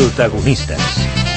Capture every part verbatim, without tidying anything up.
Protagonistes.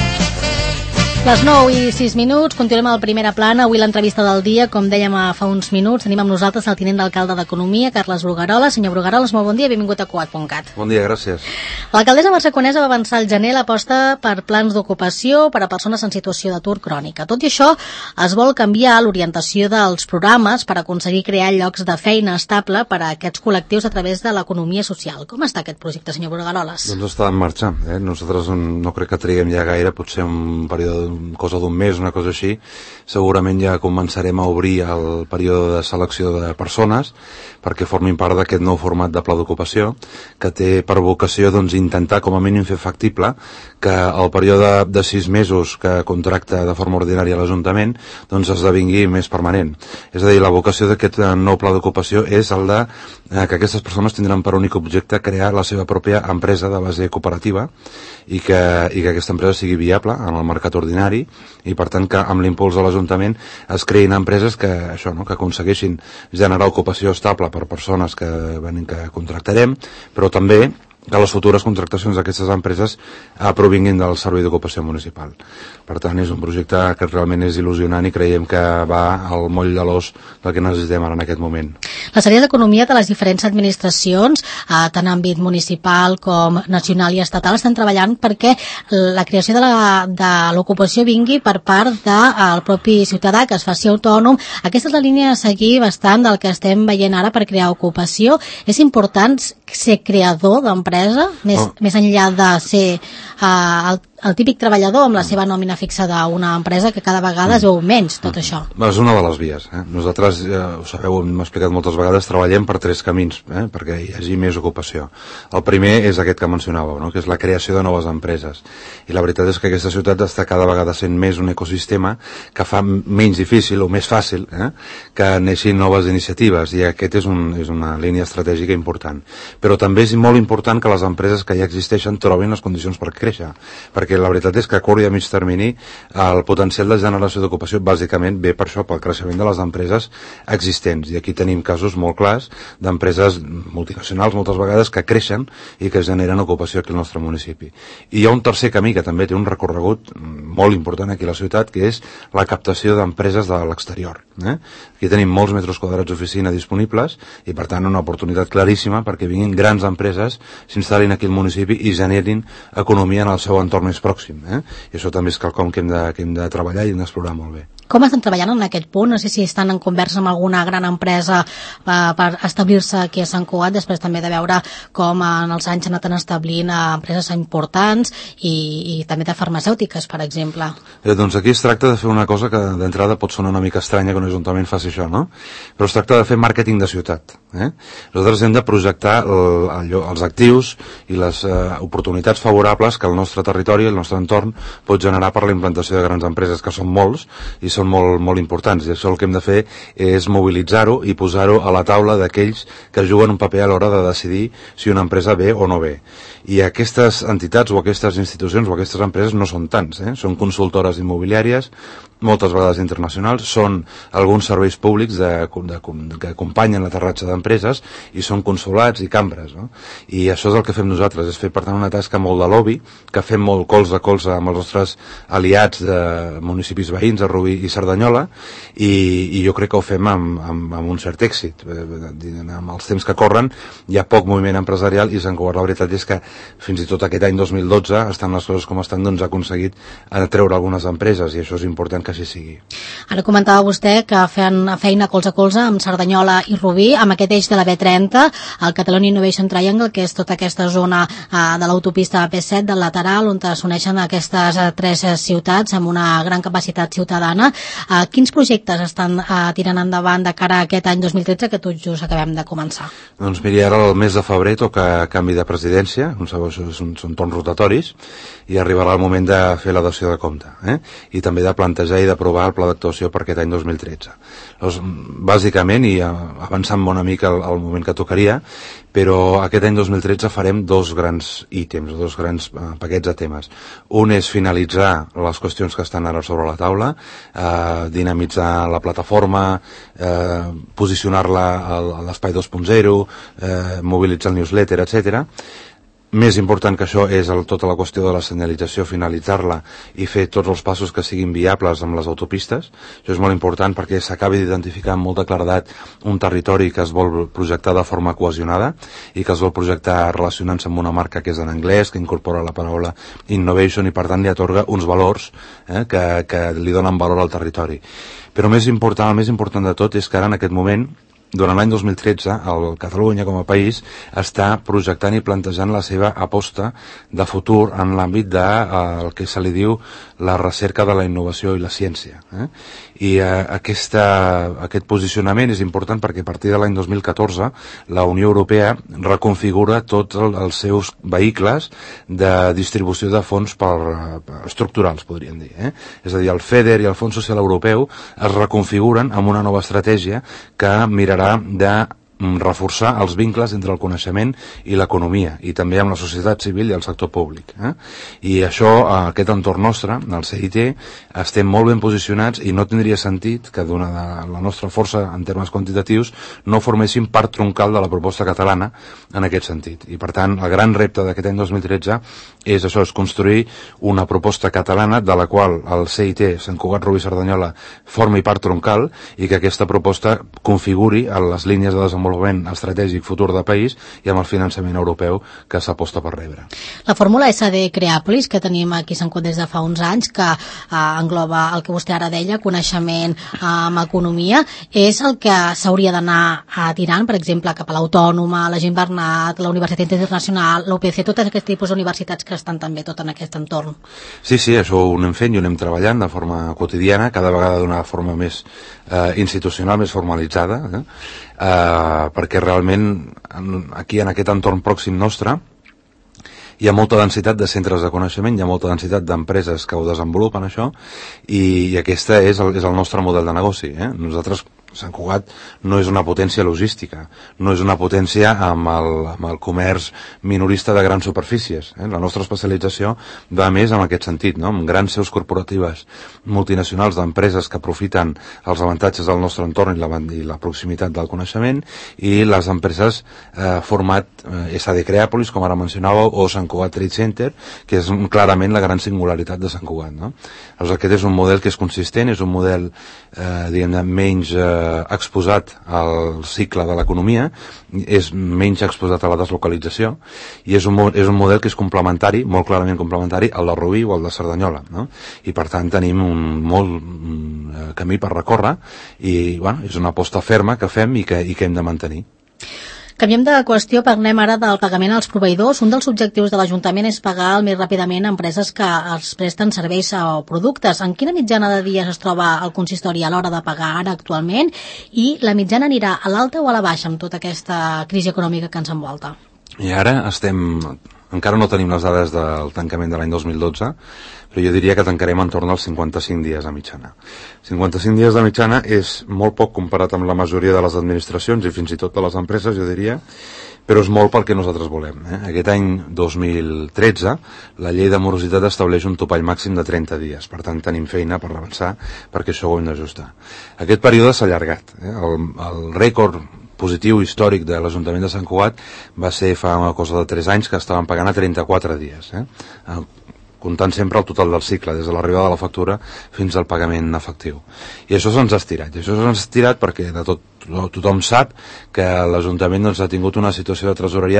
Les nou i sis minuts, continuem a la primera plana. Avui l'entrevista del dia, com dèiem fa uns minuts, tenim amb nosaltres el tinent d'alcalde d'Economia, Carles Bruguerola. Senyor Bruguerola, molt bon dia, benvingut a Cugat punt cat. Bon dia, gràcies. L'alcaldessa barcelonesa va avançar al gener l'aposta per plans d'ocupació per a persones en situació d'atur crònica. Tot i això, es vol canviar l'orientació dels programes per aconseguir crear llocs de feina estable per a aquests col·lectius a través de l'economia social. Com està aquest projecte, senyor Brugueroles? Doncs està en marxa. Eh? Nosaltres no crec que triguem ja gaire, potser un període cosa d'un mes, una cosa així. Segurament ja començarem a obrir el període de selecció de persones perquè formin part d'aquest nou format de pla d'ocupació que té per vocació doncs, intentar com a mínim fer factible que el període de sis mesos que contracta de forma ordinària l'Ajuntament doncs esdevingui més permanent. És a dir, la vocació d'aquest nou pla d'ocupació és el de eh, que aquestes persones tindran per únic objecte crear la seva pròpia empresa de base cooperativa i que, i que aquesta empresa sigui viable en el mercat ordinari i per tant que amb l'impuls de l'Ajuntament es creïn empreses que, això, no, que aconsegueixin generar ocupació estable per persones que, que contractarem, però també que les futures contractacions d'aquestes empreses eh, provinguin del Servei d'Ocupació Municipal. Per tant, és un projecte que realment és il·lusionant i creiem que va al moll de l'os del que necessitem ara en aquest moment. La Secretaria d'Economia de les diferents administracions, eh, tant en àmbit municipal com nacional i estatal, estan treballant perquè la creació de la, de l'ocupació vingui per part del propi ciutadà, que es faci autònom. Aquesta és la línia a seguir bastant del que estem veient ara per crear ocupació. És important ser creador d'empresa, més, oh. més enllà de ser uh, el, el típic treballador amb la seva nòmina fixa d'una empresa que cada vegada es veu menys tot això. És una de les vies. Eh? Nosaltres, eh, ho sabeu, hem explicat moltes vegades, treballem per tres camins eh? perquè hi hagi més ocupació. El primer és aquest que mencionàveu, no? que és la creació de noves empreses. I la veritat és que aquesta ciutat està cada vegada sent més un ecosistema que fa menys difícil o més fàcil eh? que neixin noves iniciatives i aquest és, un, és una línia estratègica important. Però també és molt important que les empreses que ja existeixen trobin les condicions per créixer, perquè la veritat és que a curt i a mig termini el potencial de generació d'ocupació bàsicament ve per això, pel creixement de les empreses existents, i aquí tenim casos molt clars d'empreses multinacionals moltes vegades que creixen i que generen ocupació aquí al nostre municipi. I hi ha un tercer camí que també té un recorregut molt important aquí a la ciutat, que és la captació d'empreses de l'exterior. Eh? Aquí tenim molts metres quadrats d'oficina disponibles i per tant una oportunitat claríssima perquè vinguin grans empreses, s'instal·lin aquí al municipi i generin economia en el seu entorn més pròxim. Eh? I això també és quelcom que hem de, que hem de treballar i hem d'explorar molt bé. Com estan treballant en aquest punt? No sé si estan en conversa amb alguna gran empresa eh, per establir-se aquí a Sant Cugat, després també de veure com en els anys s'han anat establint eh, empreses importants i, i també de farmacèutiques, per exemple. Eh, doncs aquí es tracta de fer una cosa que d'entrada pot sonar una mica estranya que un ajuntament faci això, no? Però es tracta de fer màrqueting de ciutat. Eh? Nosaltres hem de projectar el, el, els actius i les eh, oportunitats favorables que el nostre territori, el nostre entorn, pot generar per la implantació de grans empreses, que són molts i són molt, molt importants, i això el que hem de fer és mobilitzar-ho i posar-ho a la taula d'aquells que juguen un paper a l'hora de decidir si una empresa ve o no ve. I aquestes entitats o aquestes institucions o aquestes empreses no són tants, eh? Són consultores immobiliàries, moltes vegades internacionals, són alguns serveis públics de, de, de, que acompanyen l'aterratge d'empreses i són consolats i cambres, no? I això és el que fem nosaltres, és fer per tant una tasca molt de lobby, que fem molt colze a colze amb els nostres aliats de municipis veïns, a Rubí i Cerdanyola, i, i jo crec que ho fem amb, amb, amb un cert èxit. Amb els temps que corren hi ha poc moviment empresarial i Sant Cugat la veritat és que fins i tot aquest any dos mil dotze, estan les coses com estan, doncs ha aconseguit treure algunes empreses i això és important que així sigui. Ara comentava vostè que feien feina colze a colze amb Cerdanyola i Rubí, amb aquest eix de la B trenta, el Catalonia Innovation Triangle, que és tota aquesta zona eh, de l'autopista P set, del lateral, on s'uneixen aquestes eh, tres eh, ciutats amb una gran capacitat ciutadana. Eh, quins projectes estan eh, tirant endavant de cara a aquest any dos mil tretze que tot just acabem de començar? Doncs miri, ara el mes de febrer toca canvi de presidència, com sabeu, són, són torns rotatoris, i arribarà el moment de fer la dació de compte, eh? I també de plantejar i d'aprovar el pla d'actuació per aquest any dos mil tretze. Doncs, bàsicament, i avançant una mica al, al moment que tocaria, però aquest any dos mil tretze farem dos grans ítems, dos grans eh, paquets de temes. Un és finalitzar les qüestions que estan ara sobre la taula, eh, dinamitzar la plataforma, eh, posicionar-la a l'espai dos punt zero, eh, mobilitzar el newsletter, etcètera. Més important que això és el, tota la qüestió de la senyalització, finalitzar-la i fer tots els passos que siguin viables amb les autopistes. Això és molt important perquè s'acabi d'identificar amb molta claredat un territori que es vol projectar de forma cohesionada i que es vol projectar relacionant-se amb una marca que és en anglès, que incorpora la paraula innovation i per tant li atorga uns valors eh, que, que li donen valor al territori. Però més important, el més important de tot és que ara en aquest moment, durant l'any dos mil tretze, el Catalunya com a país està projectant i plantejant la seva aposta de futur en l'àmbit de eh, el que se li diu la recerca de la innovació i la ciència. Eh? I eh, aquesta, aquest posicionament és important perquè a partir de l'any dos mil catorze la Unió Europea reconfigura tots el, els seus vehicles de distribució de fons per, per estructurals, podríem dir. Eh? És a dir, el FEDER i el Fons Social Europeu es reconfiguren amb una nova estratègia que mirarà de reforçar els vincles entre el coneixement i l'economia i també amb la societat civil i el sector públic. Eh? I això, aquest entorn nostre, el C I T, estem molt ben posicionats i no tindria sentit que donada la nostra força en termes quantitatius no forméssim part troncal de la proposta catalana en aquest sentit. I per tant, el gran repte d'aquest any dos mil tretze és això, és construir una proposta catalana de la qual el C I T, Sant Cugat Rubí Cerdanyola, formi part troncal i que aquesta proposta configuri les línies de desenvolupament estratègic futur de país i amb el finançament europeu que s'aposta per rebre. La fórmula S D Creàpolis que tenim aquí a Sant Cugat des de fa uns anys, que eh, engloba el que vostè ara deia, coneixement eh, amb economia, és el que s'hauria d'anar eh, tirant, per exemple, cap a l'Autònoma, la Gent Bernat, la Universitat Internacional, l'U P C, tots aquests tipus d'universitats que estan també tot en aquest entorn. Sí, sí, això ho anem fent i ho anem treballant de forma quotidiana, cada vegada d'una forma més eh, institucional, més formalitzada, eh? Uh, perquè realment aquí en aquest entorn pròxim nostre hi ha molta densitat de centres de coneixement, hi ha molta densitat d'empreses que ho desenvolupen això i, i aquesta és el, és el nostre model de negoci. Eh? Nosaltres, Sant Cugat, no és una potència logística, no és una potència amb el, amb el comerç minorista de grans superfícies. Eh? La nostra especialització va més en aquest sentit, no? Amb grans seus corporatives multinacionals d'empreses que aprofiten els avantatges del nostre entorn i la, i la proximitat del coneixement i les empreses eh, format eh, S D Creàpolis, com ara mencionàveu, o Sant Cugat Trade Center, que és clarament la gran singularitat de Sant Cugat. No? Llavors aquest és un model que és consistent, és un model eh, diguem-ne menys eh, exposat al cicle de l'economia, és menys exposat a la deslocalització i és un, és un model que és complementari, molt clarament complementari al de Rubí o al de Cerdanyola, no? I per tant tenim un molt un camí per recórrer i bueno, és una aposta ferma que fem i que, i que hem de mantenir. Canviem de qüestió, parlem ara del pagament als proveïdors. Un dels objectius de l'Ajuntament és pagar el més ràpidament a empreses que els presten serveis o productes. En quina mitjana de dies es troba el consistori a l'hora de pagar ara actualment i la mitjana anirà a l'alta o a la baixa amb tota aquesta crisi econòmica que ens envolta? I ara estem... Encara no tenim les dades del tancament de l'any dos mil dotze, però jo diria que tancarem entorn als cinquanta-cinc dies de mitjana. cinquanta-cinc dies de mitjana és molt poc comparat amb la majoria de les administracions i fins i tot de les empreses, jo diria, però és molt pel que nosaltres volem. Eh? Aquest any dos mil tretze la llei de morositat estableix un topall màxim de trenta dies, per tant tenim feina per avançar perquè això ho hem d'ajustar. Aquest període s'ha allargat. Eh? El, el rècord positiu històric de l'Ajuntament de Sant Cugat va ser fa una cosa de tres anys que estaven pagant a trenta-quatre dies, eh? comptant sempre el total del cicle, des de l'arribada de la factura fins al pagament efectiu. I això se'ns ha estirat. I això se'ns ha estirat perquè de tot, tothom sap que l'Ajuntament doncs, ha tingut una situació de tresoreria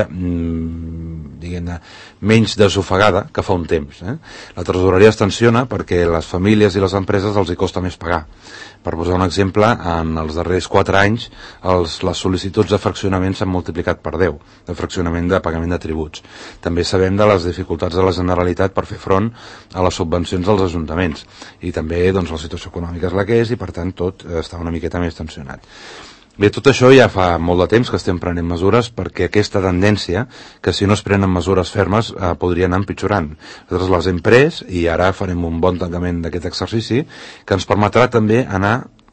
mmm, diguem-ne, menys desofegada que fa un temps. Eh? La tresoreria es tensiona perquè les famílies i les empreses els hi costa més pagar. Per posar un exemple, en els darrers quatre anys els, les sol·licituds de fraccionament s'han multiplicat per deu, de fraccionament de pagament de tributs. També sabem de les dificultats de la Generalitat per fer front a les subvencions dels ajuntaments i també doncs, la situació econòmica és la que és i per tant tot està una miqueta més tensionat. Bé, tot això ja fa molt de temps que estem prenent mesures perquè aquesta tendència, que si no es prenen mesures fermes, eh, podria anar empitjorant. Nosaltres les hem pres i ara farem un bon tancament d'aquest exercici que ens permetrà també anar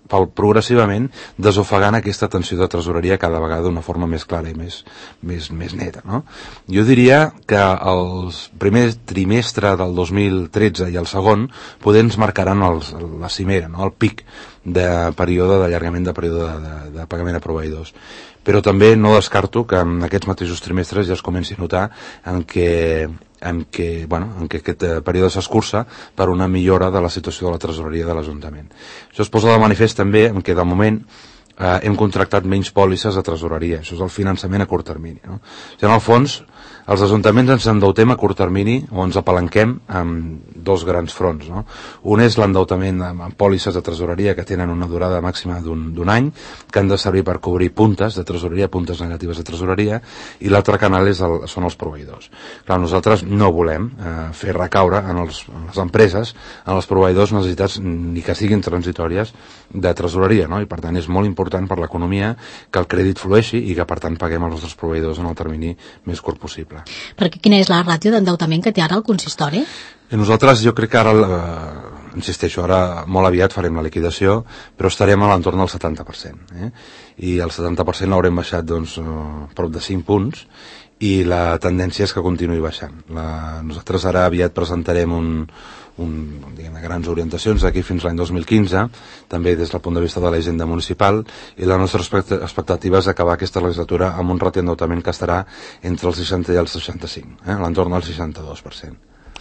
progressivament desofegant aquesta tensió de tresoreria cada vegada d'una forma més clara i més, més, més neta, no? Jo diria que el primer trimestre del dos mil tretze i el segon poder ens marcaran els, la cimera, no? El pic de període d'allargament de període de, de, de pagament a proveïdors. Però també no descarto que en aquests mateixos trimestres ja es comenci a notar en què, en què, bueno, en què aquest període s'escurça per una millora de la situació de la tresoreria de l'Ajuntament. Això es posa de manifest també en què de moment eh, hem contractat menys pòlisses de tresoreria. Això és el finançament a curt termini, no? O sigui, en el fons, els ajuntaments ens endeutem a curt termini o ens apalanquem amb dos grans fronts, no? Un és l'endeutament amb, amb pòlisses de tresoreria que tenen una durada màxima d'un any, que han de servir per cobrir puntes de tresoreria, puntes negatives de tresoreria, i l'altre canal és el, són els proveïdors. Clar, nosaltres no volem eh, fer recaure en, els, en les empreses, en els proveïdors, necessitats ni que siguin transitòries de tresoreria, no? I per tant és molt important per l'economia que el crèdit flueixi i que per tant paguem els nostres proveïdors en el termini més curt possible. Perquè quina és la ràtio d'endeutament que té ara el consistori? I nosaltres, jo crec que ara, eh, insisteixo, ara molt aviat farem la liquidació, però estarem a l'entorn del setanta per cent. Eh? I el setanta per cent l'haurem baixat doncs, eh, prop de cinc punts, i la tendència és que continuï baixant. La, nosaltres ara aviat presentarem un, un, diguem, grans orientacions d'aquí fins l'any dos mil quinze, també des del punt de vista de la hisenda municipal, i la nostra expectativa és acabar aquesta legislatura amb un rati d'endeutament que estarà entre el seixanta i el seixanta-cinc, eh? a l'entorn del seixanta-dos per cent.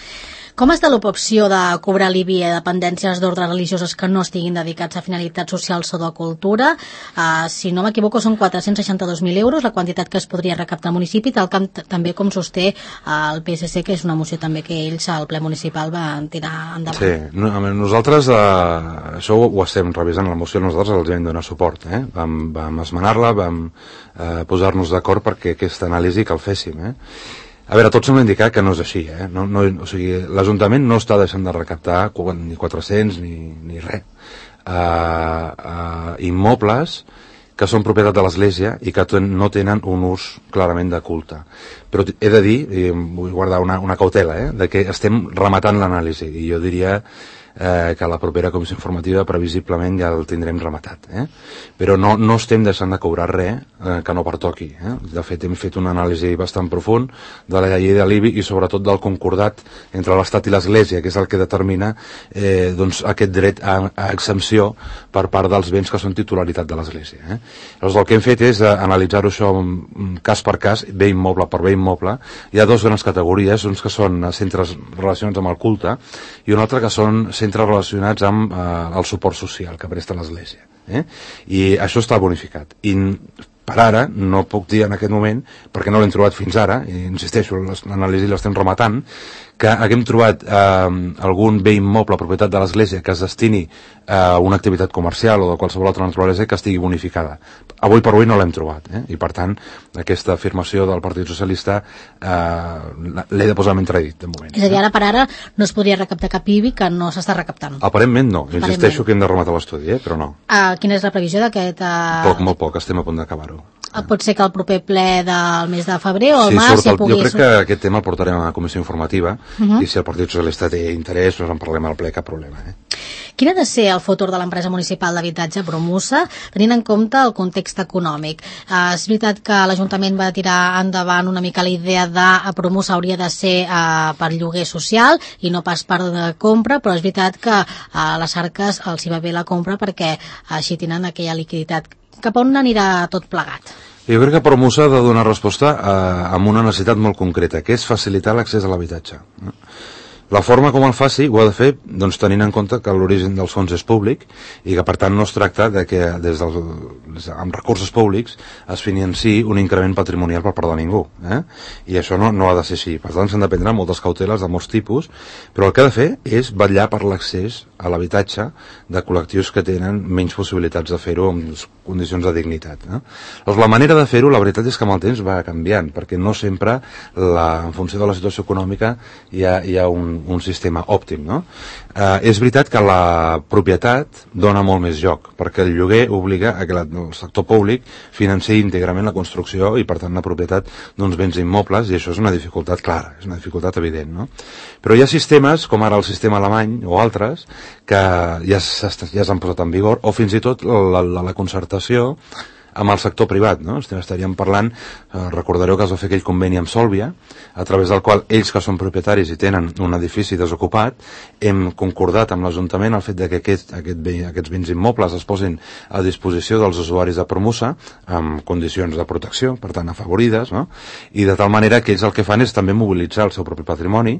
Com està l'opció de cobrar l'I B I a dependències d'ordres religioses que no estiguin dedicats a finalitats socials o de cultura? Uh, si no m'equivoco, són quatre-cents seixanta-dos mil euros la quantitat que es podria recaptar al municipi, tal com també com sosté el P S C, que és una moció també que ells al ple municipal van tirar endavant. Sí, no, nosaltres eh, això ho, ho estem revisant, la moció nosaltres els vam donar suport, eh? vam, vam esmenar-la, vam eh, posar-nos d'acord perquè aquesta anàlisi que el féssim, eh? A veure, tot sembla indicar que no és així, eh? No, no, o sigui, l'Ajuntament no està deixant de recaptar ni quatre-cents ni, ni res. Uh, uh, immobles que són propietat de l'Església i que ten, no tenen un ús clarament de culte. Però he de dir, i vull guardar una, una cautela, eh? De que estem rematant l'anàlisi, i jo diria eh, que la propera comissió informativa previsiblement ja el tindrem rematat, eh? Però no, no estem deixant de cobrar res eh, que no pertoqui, eh? De fet hem fet una anàlisi bastant profund de la llei de l'I B I i sobretot del concordat entre l'Estat i l'Església, que és el que determina eh, doncs, aquest dret a, a exempció per part dels béns que són titularitat de l'Església, eh? Llavors el que hem fet és eh, analitzar-ho això cas per cas, bé immoble per bé immoble. Hi ha dues grans categories, uns que són centres relacionats amb el culte i un altre que són centres relacionats amb eh, el suport social que presta l'Església, eh? I això està bonificat. I per ara no puc dir en aquest moment, perquè no l'hem trobat fins ara, i insisteixo, l'anàlisi l'estem rematant, que haguem trobat eh, algun bé immoble propietat de l'Església que es destini a una activitat comercial o de qualsevol altra naturalesa que estigui bonificada. Avui per avui no l'hem trobat, eh? I per tant aquesta afirmació del Partit Socialista eh, l'he de posar en entredit de moment. És a dir, ara per ara no es podria recaptar cap I B I que no s'està recaptant? Aparentment no, insisteixo que hem de rematar l'estudi, eh? Però no. Uh, quina és la previsió d'aquest... Uh... Poc, molt poc, estem a punt d'acabar-ho. Pot ser que el proper ple del mes de febrer o el sí, març ja el, pugui... Jo crec que aquest tema el portarem a la comissió informativa uh -huh. i si el Partit Socialista té interès doncs en parlem al ple, cap problema. Eh? Quin ha de ser el futur de l'empresa municipal d'habitatge Promusa, tenint en compte el context econòmic? Uh, és veritat que l'Ajuntament va tirar endavant una mica la idea de Promusa hauria de ser uh, per lloguer social i no pas per de compra, però és veritat que a les arques els hi va bé la compra perquè així tenen aquella liquiditat. Cap on anirà tot plegat? Jo crec que Promusa ha de donar resposta a, a una necessitat molt concreta, que és facilitar l'accés a l'habitatge. La forma com el faci ho ha de fer doncs, tenint en compte que l'origen dels fons és públic i que per tant no es tracta de que des del, des, amb recursos públics es financi un increment patrimonial per part de ningú, eh? I això no, no ha de ser així. Per tant s'han de prendre moltes cauteles de molts tipus, però el que ha de fer és vetllar per l'accés a l'habitatge de col·lectius que tenen menys possibilitats de fer-ho en condicions de dignitat, eh? Doncs la manera de fer-ho, la veritat és que amb el temps va canviant, perquè no sempre la, en funció de la situació econòmica hi ha, hi ha un un, un sistema òptim, no? Eh, és veritat que la propietat dona molt més joc, perquè el lloguer obliga a que la, el sector públic financi íntegrament la construcció i, per tant, la propietat d'uns béns immobles, i això és una dificultat clara, és una dificultat evident, no? Però hi ha sistemes, com ara el sistema alemany o altres, que ja s'han posat en vigor, o fins i tot la, la, la concertació amb el sector privat, no? Estaríem parlant, eh, recordareu que es va fer aquell conveni amb Sòlvia, a través del qual ells que són propietaris i tenen un edifici desocupat, hem concordat amb l'Ajuntament el fet de que aquest, aquest bé, aquests béns immobles es posin a disposició dels usuaris de Promusa amb condicions de protecció, per tant afavorides, no? I de tal manera que ells el que fan és també mobilitzar el seu propi patrimoni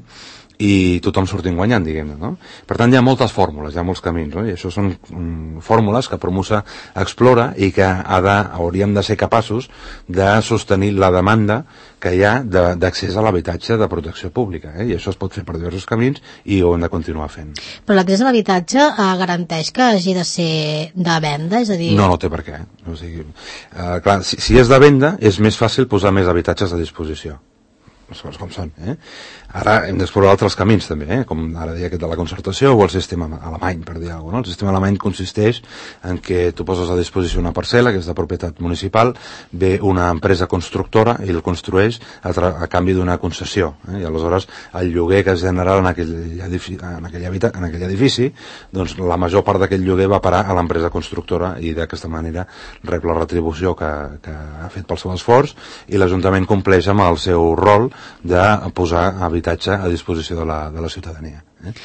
i tothom sortint guanyant, diguem-ne, no? Per tant, hi ha moltes fórmules, hi ha molts camins, no? I això són um, fórmules que Promusa explora i que ha de, hauríem de ser capaços de sostenir la demanda que hi ha d'accés a l'habitatge de protecció pública, eh? I això es pot fer per diversos camins i ho hem de continuar fent. Però l'accés a l'habitatge eh, garanteix que hagi de ser de venda? És a dir... No, no té per què. O sigui, eh, clar, si, si és de venda, és més fàcil posar més habitatges a disposició. Les coses com són, eh? Ara hem d'explorar altres camins també, eh? Com ara deia aquest de la concertació o el sistema alemany, per dir alguna cosa, no? El sistema alemany consisteix en que tu poses a disposició una parcel·la que és de propietat municipal, ve una empresa constructora i el construeix a, a canvi d'una concessió, eh? I aleshores el lloguer que es generarà en aquell edifici, en aquell, habita, en aquell edifici, doncs la major part d'aquest lloguer va parar a l'empresa constructora i d'aquesta manera rep la retribució que, que ha fet pel seu esforç i l'Ajuntament compleix amb el seu rol de posar habitatge a disposició de la, de la ciutadania. Eh?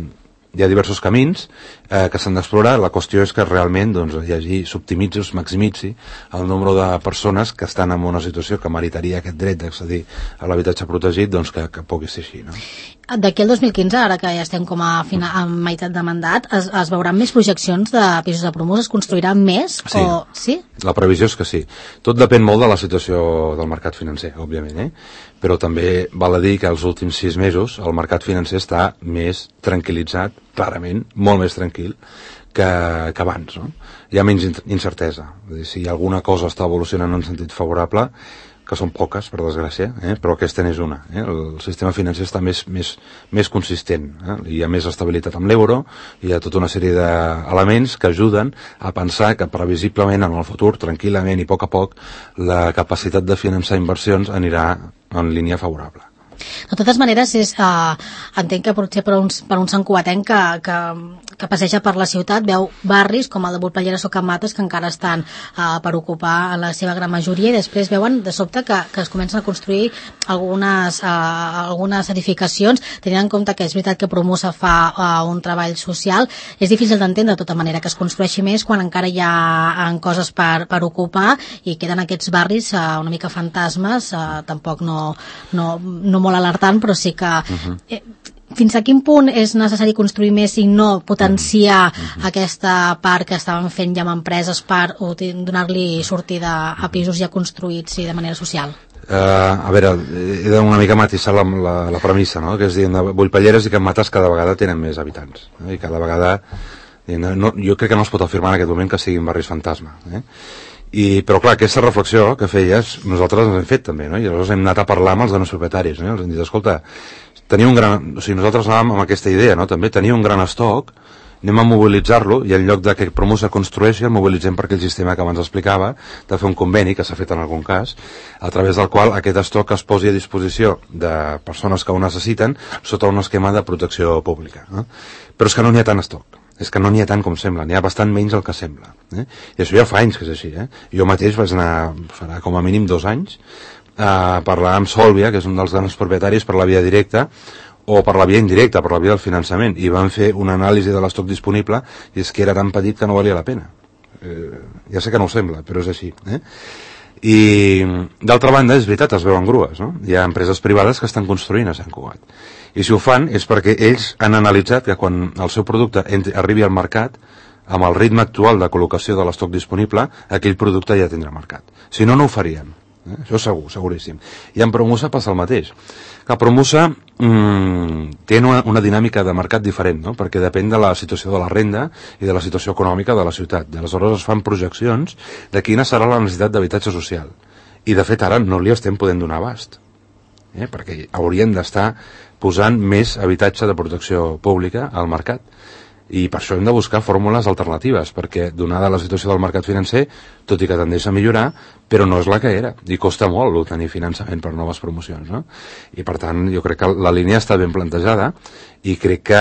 Hi ha diversos camins eh, que s'han d'explorar. La qüestió és que realment doncs, hi hagi, s'optimitzi, es maximitzi el nombre de persones que estan en una situació que meritaria aquest dret d'accedir a l'habitatge protegit, doncs que, que pugui ser així, no? D'aquí al dos mil quinze, ara que ja estem com a, final, a meitat de mandat, es, es veuran més projeccions de pisos de Promusa? Es construiran més? Sí, o... sí? La previsió és que sí. Tot depèn molt de la situació del mercat financer, òbviament, eh? Però també val a dir que els últims sis mesos el mercat financer està més tranquil·litzat, clarament, molt més tranquil que, que abans, no? Hi ha menys incertesa. És dir, si alguna cosa està evolucionant en un sentit favorable, que són poques, per desgràcia, eh? Però aquesta n'és una. Eh? El sistema financer està més, més, més consistent, eh? Hi ha més estabilitat amb l'euro, hi ha tota una sèrie d'elements que ajuden a pensar que previsiblement en el futur, tranquil·lament i a poc a poc, la capacitat de finançar inversions anirà en línia favorable. De totes maneres, és, uh, entenc que potser per un, per un santcugatenc que, que, que passeja per la ciutat veu barris com el de Volpelleres o Can Mates que encara estan uh, per ocupar en la seva gran majoria i després veuen de sobte que, que es comencen a construir algunes, uh, algunes edificacions, tenint en compte que és veritat que Promusa fa uh, un treball social. És difícil d'entendre de tota manera que es construeixi més quan encara hi ha uh, coses per, per ocupar i queden aquests barris uh, una mica fantasmes, uh, tampoc no, no, no molt alertant, però sí que uh-huh. eh, fins a quin punt és necessari construir més i no potenciar uh-huh. aquesta part que estaven fent ja amb empreses per donar-li sortida a pisos ja construïts i de manera social? Uh, a veure, he d'una mica matisar la, la, la premissa, no? Que és dir, Volpelleres i Can Mates cada vegada tenen més habitants, no? I cada vegada no, jo crec que no es pot afirmar en aquest moment que siguin barris fantasma, eh? I, però clar, aquesta reflexió que feies nosaltres ens hem fet també, no? I aleshores hem anat a parlar amb els de propietaris, no? Els hem dit, escolta, tenia un gran... o sigui, nosaltres anàvem amb aquesta idea, no? També tenia un gran estoc, anem a mobilitzar-lo i en lloc de que Promusa construeixi el mobilitzem per aquell sistema que abans explicava de fer un conveni, que s'ha fet en algun cas, a través del qual aquest estoc es posi a disposició de persones que ho necessiten sota un esquema de protecció pública, no? Però és que no n'hi ha tant estoc. És que no n'hi ha tant com sembla, n'hi ha bastant menys el que sembla, eh? I això ja fa anys que és així, eh? Jo mateix vaig anar, farà com a mínim dos anys, a parlar amb Sòlvia, que és un dels grans propietaris, per la via directa, o per la via indirecta, per la via del finançament, i van fer una anàlisi de l'estoc disponible, i és que era tan petit que no valia la pena. Eh, ja sé que no ho sembla, però és així, eh? I d'altra banda, és veritat, es veuen grues, no? Hi ha empreses privades que estan construint a Sant Cugat. I si ho fan és perquè ells han analitzat que quan el seu producte arribi al mercat, amb el ritme actual de col·locació de l'estoc disponible, aquell producte ja tindrà mercat. Si no, no ho farien. Eh? Això segur, seguríssim. I en Promusa passa el mateix. Que Promusa mmm, té una, una dinàmica de mercat diferent, no? Perquè depèn de la situació de la renda i de la situació econòmica de la ciutat. I aleshores es fan projeccions de quina serà la necessitat d'habitatge social. I de fet ara no li estem podent donar abast. Eh? Perquè haurien d'estar posant més habitatge de protecció pública al mercat. I per això hem de buscar fórmules alternatives, perquè donada la situació del mercat financer, tot i que tendeix a millorar, però no és la que era, i costa molt tenir finançament per noves promocions, no? I per tant, jo crec que la línia està ben plantejada, i crec que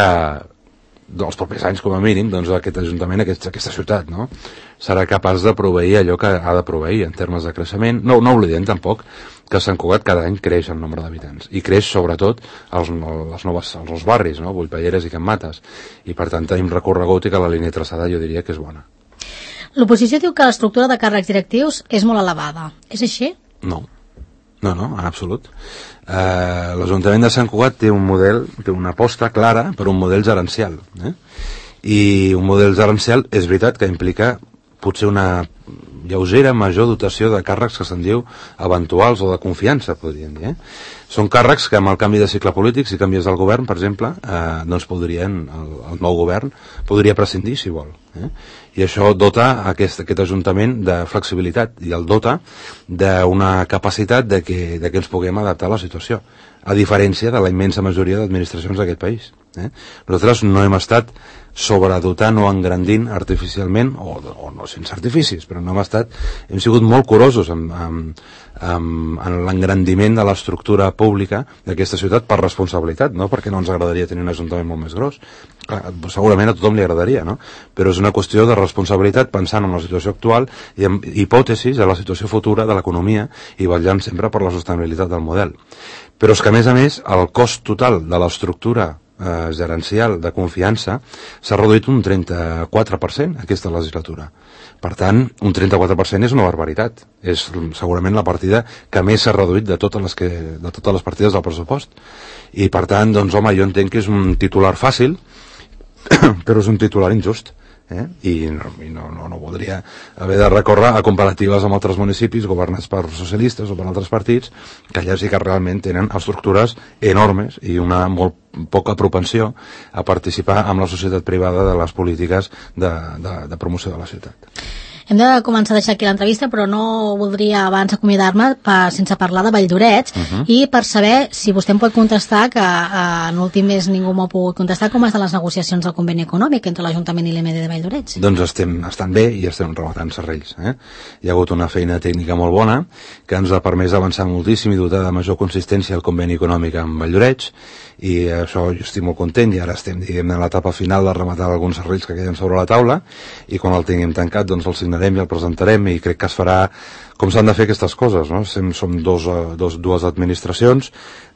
dels propers anys, com a mínim, doncs aquest Ajuntament, aquest, aquesta ciutat, no?, serà capaç de proveir allò que ha de proveir en termes de creixement. No, no oblidem tampoc que Sant Cugat cada any creix el nombre d'habitants, i creix sobretot els, les noves, els nous barris, no?, Bullpalleres i Can Mates, i per tant tenim recorregut i que la línia traçada jo diria que és bona. L'oposició diu que l'estructura de càrrecs directius és molt elevada. És així? No. No, no, en absolut. Eh, L'Ajuntament de Sant Cugat té un model, té una aposta clara per un model gerencial. Eh? I un model gerencial és veritat que implica potser una lleugera major dotació de càrrecs que se'n diu eventuals o de confiança, podríem dir. Eh? Són càrrecs que amb el canvi de cicle polític, si canvies del govern, per exemple, eh, doncs podrien, el, el nou govern podria prescindir, si vol. Eh? I això dota aquest, aquest Ajuntament de flexibilitat i el dota d'una capacitat de que, de que ens puguem adaptar a la situació, a diferència de la immensa majoria d'administracions d'aquest país. Eh? Nosaltres no hem estat sobredotant o engrandint artificialment, o, o no sense artificis, però no hem estat, hem sigut molt curosos en, en, en, en l'engrandiment de l'estructura pública d'aquesta ciutat per responsabilitat, no perquè no ens agradaria tenir un ajuntament molt més gros. Clar, segurament a tothom li agradaria, no? Però és una qüestió de responsabilitat pensant en la situació actual i en hipòtesis de la situació futura de l'economia i vetllant sempre per la sostenibilitat del model. Però és que a més a més el cost total de l'estructura eh, gerencial de confiança s'ha reduït un trenta-quatre per cent aquesta legislatura. Per tant, un trenta-quatre per cent és una barbaritat. És segurament la partida que més s'ha reduït de totes les, que, de totes les partides del pressupost. I per tant, doncs, home, jo entenc que és un titular fàcil, però és un titular injust. Eh? I, no, i no, no, no voldria haver de recórrer a comparatives amb altres municipis governats per socialistes o per altres partits que allà sí que realment tenen estructures enormes i una molt poca propensió a participar amb la societat privada de les polítiques de, de, de promoció de la ciutat. Hem de començar a deixar aquí l'entrevista, però no voldria abans acomiadar-me sense parlar de Valldorets uh -huh. i per saber si vostè em pot contestar, que eh, en últim mes ningú m'ho ha pogut contestar, com estan les negociacions del conveni econòmic entre l'Ajuntament i l'E M D de Valldorets. Doncs estem, estan bé i estem rematant serrells. Eh? Hi ha hagut una feina tècnica molt bona que ens ha permès avançar moltíssim i dotar de major consistència el conveni econòmic amb Valldorets, i això jo estic molt content, i ara estem, diguem, en l'etapa final de rematar alguns serrells que queden sobre la taula, i quan el tinguem tancat doncs el signarem i el presentarem, i crec que es farà com s'han de fer aquestes coses, no? Som, som dos, dos, dues administracions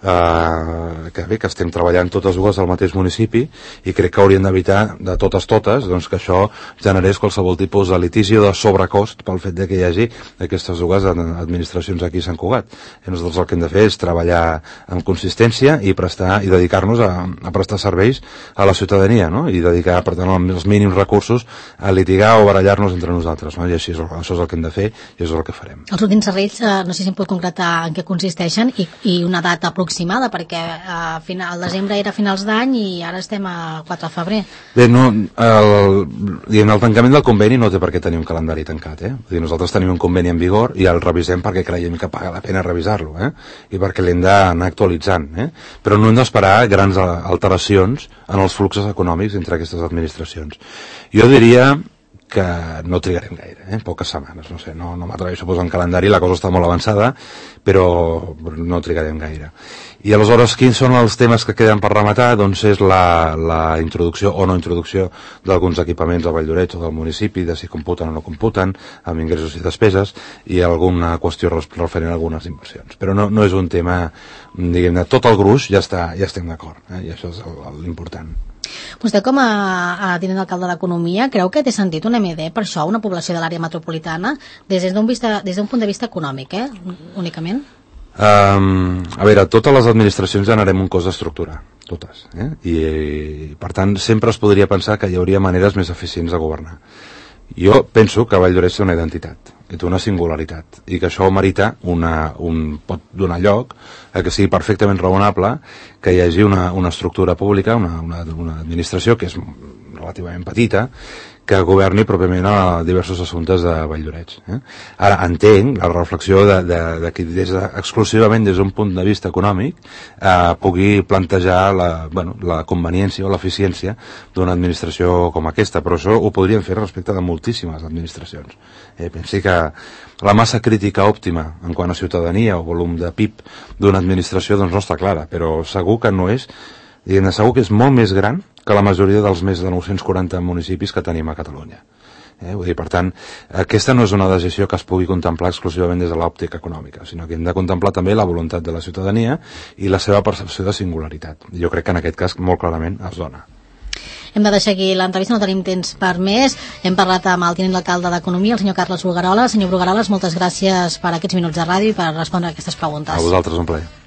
eh, que bé, que estem treballant totes dues al mateix municipi, i crec que hauríem d'evitar de totes totes doncs, que això generés qualsevol tipus de litigi o de sobrecost pel fet de que hi hagi aquestes dues administracions aquí a Sant Cugat. I nosaltres el que hem de fer és treballar amb consistència i prestar i dedicar-nos a, a prestar serveis a la ciutadania, no? I dedicar, per tant, els mínims recursos a litigar o barallar-nos entre nosaltres, no? I així és, això és el que hem de fer i això és el que farem. Els últims serrells, eh, no sé si em pot concretar en què consisteixen i, i una data aproximada, perquè a final, al desembre era finals d'any i ara estem a quatre de febrer. Bé, no, el, diguem, el tancament del conveni no té per què tenir un calendari tancat, eh? Vull dir, nosaltres tenim un conveni en vigor i el revisem perquè creiem que paga la pena revisar-lo, eh? I perquè l'hem d'anar actualitzant, eh? Però no hem d'esperar grans alteracions en els fluxos econòmics entre aquestes administracions. Jo diria que no trigarem gaire, eh? Poques setmanes, no sé, no, no m'atreveixo a posar un calendari, la cosa està molt avançada, però no trigarem gaire. I aleshores, quins són els temes que queden per rematar? Doncs és la, la introducció o no introducció d'alguns equipaments a Valldorets o del municipi, de si computen o no computen, amb ingressos i despeses, i alguna qüestió referent a algunes inversions. Però no, no és un tema, diguem-ne, tot el gruix ja està, ja estem d'acord, eh? I això és l'important. Vostè, com a, a tinent d'alcalde d'Economia, creu que té sentit un M D per això, una població de l'àrea metropolitana, des d'un vista, des d'un punt de vista econòmic, eh? Únicament? Um, a veure, totes les administracions generem un cost d'estructura, totes, eh? I, i per tant sempre es podria pensar que hi hauria maneres més eficients de governar. Jo penso que Valldorets té una identitat, que té una singularitat, i que això merita una, un, pot donar lloc a que sigui perfectament raonable que hi hagi una, una estructura pública, una, una, una administració que és relativament petita, que governi pròpiament a diversos assumptes de Valldoreix. Eh? Ara, entenc la reflexió de, de, de qui des de, exclusivament des d'un punt de vista econòmic eh, pugui plantejar la, bueno, la conveniència o l'eficiència d'una administració com aquesta, però això ho podrien fer respecte de moltíssimes administracions. Eh, pensi que la massa crítica òptima en quant a ciutadania o volum de P I B d'una administració doncs no està clara, però segur que no és, diguem, segur que és molt més gran que la majoria dels més de nou-cents quaranta municipis que tenim a Catalunya. Eh? Vull dir, per tant, aquesta no és una decisió que es pugui contemplar exclusivament des de l'òptica econòmica, sinó que hem de contemplar també la voluntat de la ciutadania i la seva percepció de singularitat. Jo crec que en aquest cas molt clarament es dona. Hem de deixar aquí l'entrevista, no tenim temps per més. Hem parlat amb el tinent d'alcalde d'Economia, el senyor Carles Brugueroles. Senyor Brugueroles, moltes gràcies per aquests minuts de ràdio i per respondre a aquestes preguntes. A vosaltres un plaer.